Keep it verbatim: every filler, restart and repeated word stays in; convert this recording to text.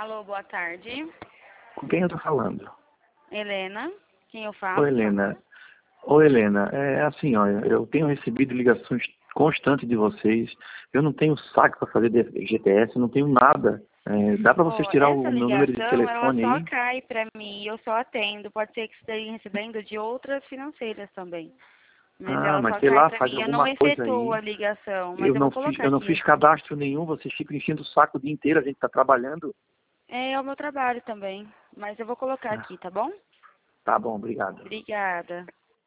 Alô, boa tarde. Com quem eu tô falando? Helena, quem eu falo? Oi, Helena. Oi, Helena. É assim, olha, eu tenho recebido ligações constantes de vocês. Eu não tenho saco para fazer G P S, eu não tenho nada. É, dá para vocês Oh, tirar essa o meu número de ligação, ela telefone só aí? cai para mim, eu só atendo. Pode ser que esteja recebendo de outras financeiras também. Mas Ah, ela mas só sei cai lá, para faz mim. Eu não alguma coisa efetuo aí. a ligação, mas Eu eu vou não fiz, colocar eu não aqui. fiz cadastro nenhum, vocês ficam enchendo o saco o dia inteiro, a gente tá trabalhando. É, é o meu trabalho também, mas eu vou colocar Ah, aqui, tá bom? tá bom, obrigado. Obrigada.